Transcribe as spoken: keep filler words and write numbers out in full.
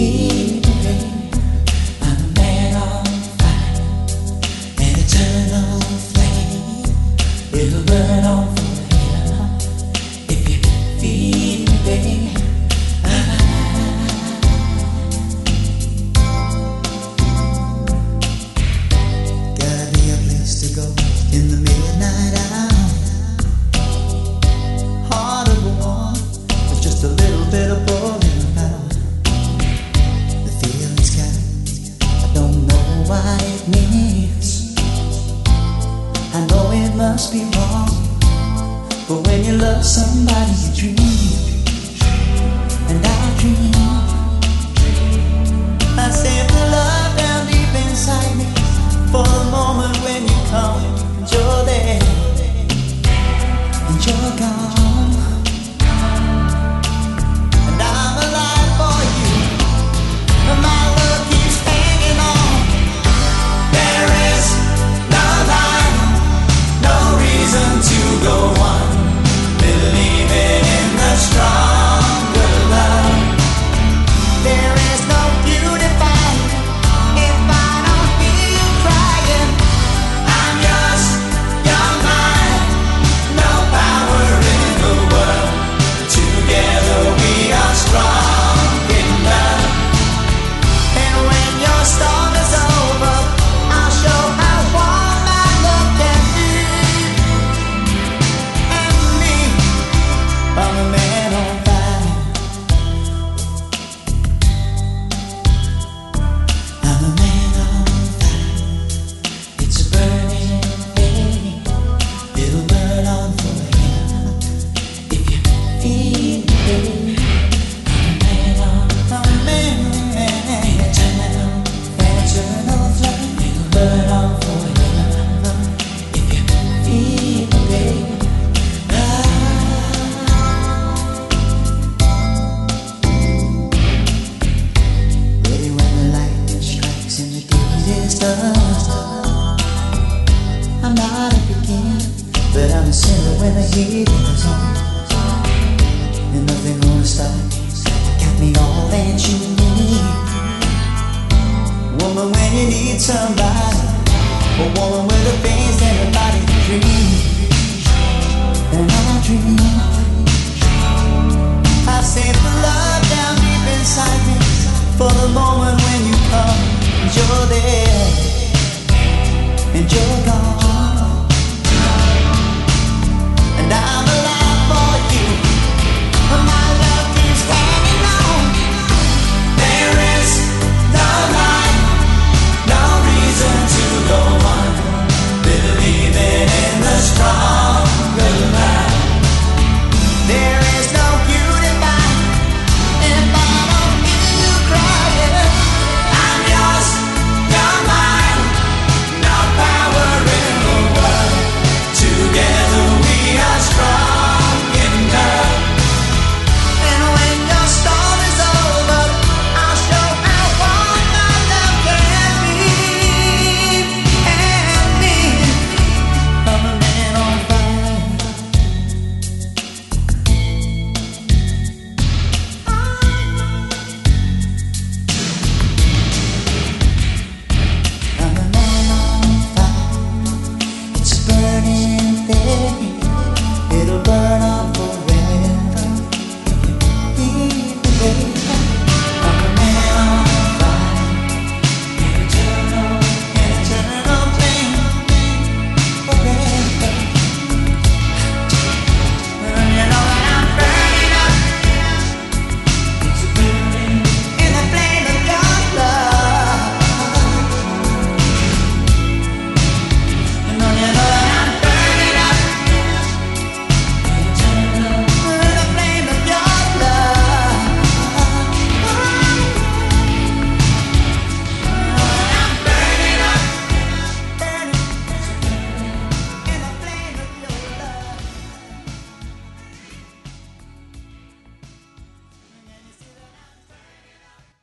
Must be wrong, but when you love somebody you dream, and I dream I save the love down deep inside me for the moment when you come and you're there and you're gone, and I'm alive for you, and my love keeps hanging on. There is no line, no reason to go on, believing in the stronger love. There is no beauty found if I don't feel you crying. I'm yours, you're mine, no power in the world. Together we are strong in love. And when your storm is over, I'll show how warm my love can be. And me, I'm a man on fire. I'm a man on fire. It's a burning thing. It'll burn on forever if you feel it. I'm a man on fire. I'm a man. Eternal, eternal flame. It'll burn on forever if you feel it. Ready when the lightning strikes and the gate is done. I'm not a beginner, but I'm a sinner when the heat is on. And nothing gonna stop me. Got me all that you need. Woman, when you need somebody, a woman with a face and a body to dream.